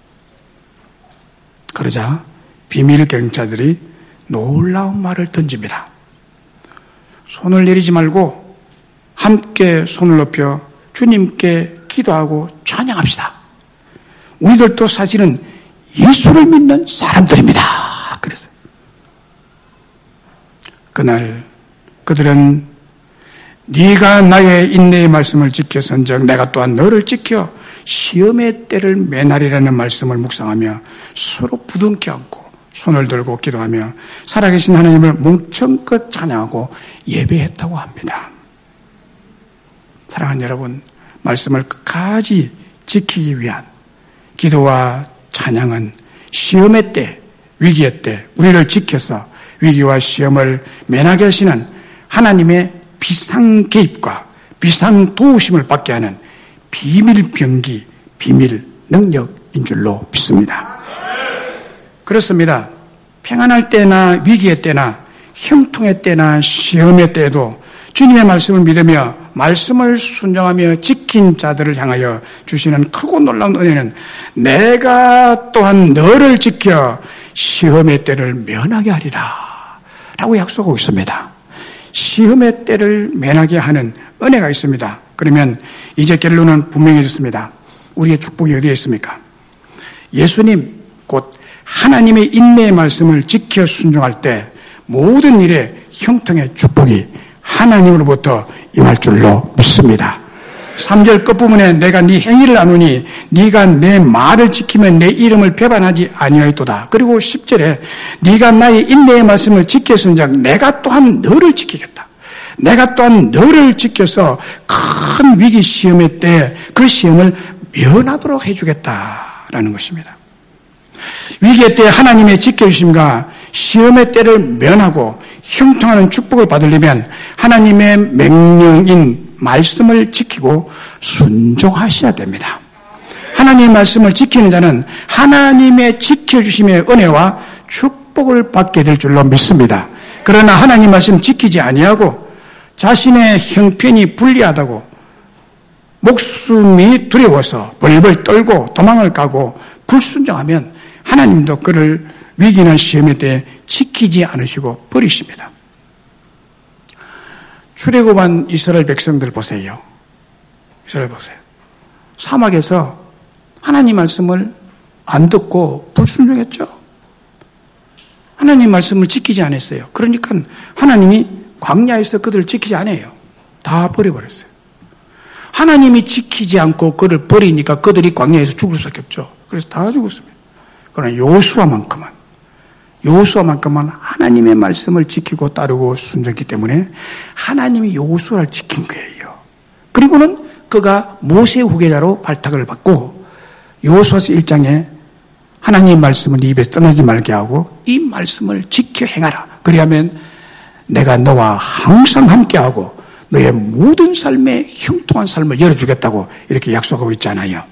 Speaker 1: 그러자 비밀 경찰들이 놀라운 말을 던집니다. 손을 내리지 말고 함께 손을 높여 주님께 기도하고 찬양합시다. 우리들도 사실은 예수를 믿는 사람들입니다. 그랬어요. 그날 그들은 네가 나의 인내의 말씀을 지켰은즉 내가 또한 너를 지켜 시험의 때를 면하리라는 말씀을 묵상하며 서로 부둥켜 안고 손을 들고 기도하며 살아계신 하나님을 뭉청껏 찬양하고 예배했다고 합니다. 사랑하는 여러분, 말씀을 끝까지 지키기 위한 기도와 찬양은 시험의 때, 위기의 때 우리를 지켜서 위기와 시험을 면하게 하시는 하나님의 비상 개입과 비상 도우심을 받게 하는 비밀 병기, 비밀 능력인 줄로 믿습니다. 그렇습니다. 평안할 때나 위기의 때나 형통의 때나 시험의 때에도 주님의 말씀을 믿으며 말씀을 순종하며 지킨 자들을 향하여 주시는 크고 놀라운 은혜는 내가 또한 너를 지켜 시험의 때를 면하게 하리라 라고 약속하고 있습니다. 시험의 때를 면하게 하는 은혜가 있습니다. 그러면 이제 결론은 분명해졌습니다. 우리의 축복이 어디에 있습니까? 예수님 곧 하나님의 인내의 말씀을 지켜 순종할 때 모든 일에 형통의 축복이 하나님으로부터 임할 줄로 믿습니다. 삼 절 끝부분에 내가 네 행위를 아노니 네가 내 말을 지키면 내 이름을 배반하지 아니하였도다. 그리고 십 절에 네가 나의 인내의 말씀을 지켰은즉 내가 또한 너를 지키겠다. 내가 또한 너를 지켜서 큰 위기 시험의 때 그 시험을 면하도록 해주겠다라는 것입니다. 위기의 때 하나님의 지켜주심과 시험의 때를 면하고 형통하는 축복을 받으려면 하나님의 명령인 말씀을 지키고 순종하셔야 됩니다. 하나님의 말씀을 지키는 자는 하나님의 지켜주심의 은혜와 축복을 받게 될 줄로 믿습니다. 그러나 하나님 말씀 지키지 아니하고 자신의 형편이 불리하다고 목숨이 두려워서 벌벌 떨고 도망을 가고 불순종하면 하나님도 그를 위기나 시험에 대해 지키지 않으시고 버리십니다. 출애굽한 이스라엘 백성들 보세요. 이스라엘 보세요. 사막에서 하나님 말씀을 안 듣고 불순종했죠. 하나님 말씀을 지키지 않았어요. 그러니까 하나님이 광야에서 그들을 지키지 않아요. 다 버려버렸어요. 하나님이 지키지 않고 그를 버리니까 그들이 광야에서 죽을 수밖에 없죠. 그래서 다 죽었습니다. 그러나 여호수아만큼은 여호수아만큼은 하나님의 말씀을 지키고 따르고 순종했기 때문에 하나님이 여호수아를 지킨 거예요. 그리고는 그가 모세 후계자로 발탁을 받고 여호수아서 일 장에 하나님의 말씀을 네 입에서 떠나지 말게 하고 이 말씀을 지켜 행하라. 그리하면 내가 너와 항상 함께하고 너의 모든 삶에 형통한 삶을 열어주겠다고 이렇게 약속하고 있잖아요.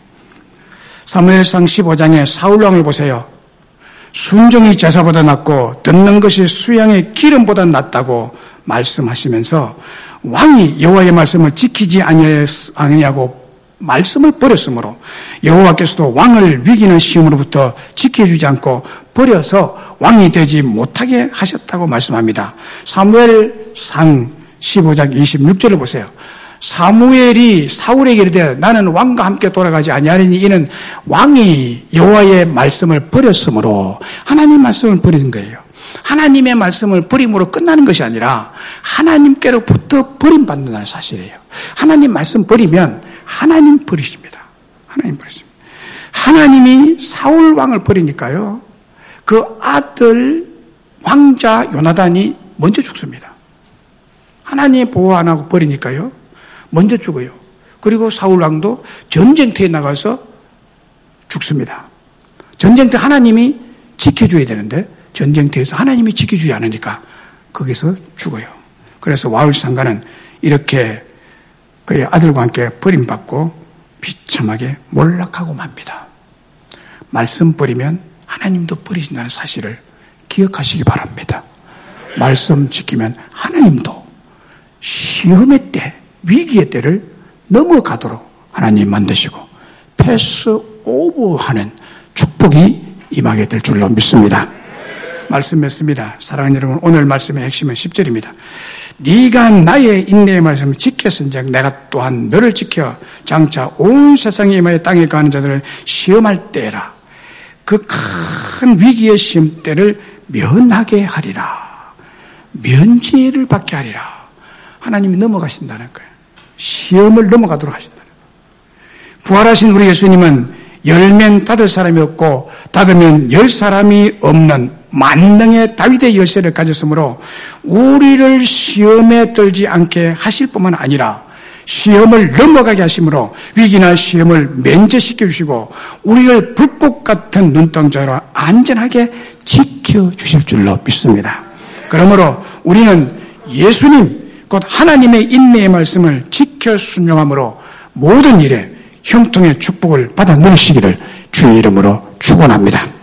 Speaker 1: 사무엘상 십오 장에 사울왕을 보세요. 순종이 제사보다 낫고 듣는 것이 수양의 기름보다 낫다고 말씀하시면서 왕이 여호와의 말씀을 지키지 아니하고 말씀을 버렸으므로 여호와께서도 왕을 위기는 시험으로부터 지켜주지 않고 버려서 왕이 되지 못하게 하셨다고 말씀합니다. 사무엘상 십오 장 이십육 절을 보세요. 사무엘이 사울에게 이르되 나는 왕과 함께 돌아가지 아니하리니 이는 왕이 여호와의 말씀을 버렸으므로 하나님 말씀을 버린 거예요. 하나님의 말씀을 버림으로 끝나는 것이 아니라 하나님께로부터 버림받는다는 사실이에요. 하나님 말씀 버리면 하나님 버리십니다. 하나님 버리십니다. 하나님이 사울 왕을 버리니까요. 그 아들 왕자 요나단이 먼저 죽습니다. 하나님 보호 안 하고 버리니까요. 먼저 죽어요. 그리고 사울 왕도 전쟁터에 나가서 죽습니다. 전쟁터 하나님이 지켜줘야 되는데 전쟁터에서 하나님이 지켜주지 않으니까 거기서 죽어요. 그래서 와울상가는 이렇게 그의 아들과 함께 버림받고 비참하게 몰락하고 맙니다. 말씀 버리면 하나님도 버리신다는 사실을 기억하시기 바랍니다. 말씀 지키면 하나님도 시험의 때, 위기의 때를 넘어가도록 하나님 만드시고 패스 오버하는 축복이 임하게 될 줄로 믿습니다. 말씀 맺습니다. 사랑하는 여러분, 오늘 말씀의 핵심은 십 절입니다. 네가 나의 인내의 말씀을 지켰은즉 내가 또한 너를 지켜 장차 온 세상에 임하여 땅에 가는 자들을 시험할 때라. 그 큰 위기의 시험 때를 면하게 하리라. 면죄를 받게 하리라. 하나님이 넘어가신다는 거예요. 시험을 넘어가도록 하신다는 거예요. 부활하신 우리 예수님은 열면 닫을 사람이 없고 닫으면 열 사람이 없는 만능의 다윗의 열쇠를 가졌으므로 우리를 시험에 들지 않게 하실 뿐만 아니라 시험을 넘어가게 하심으로 위기나 시험을 면제시켜 주시고 우리를 불꽃 같은 눈동자로 안전하게 지켜주실 줄로 믿습니다. 그러므로 우리는 예수님 곧 하나님의 인내의 말씀을 지켜 순종함으로 모든 일에 형통의 축복을 받아 누리시기를 주의 이름으로 축원합니다.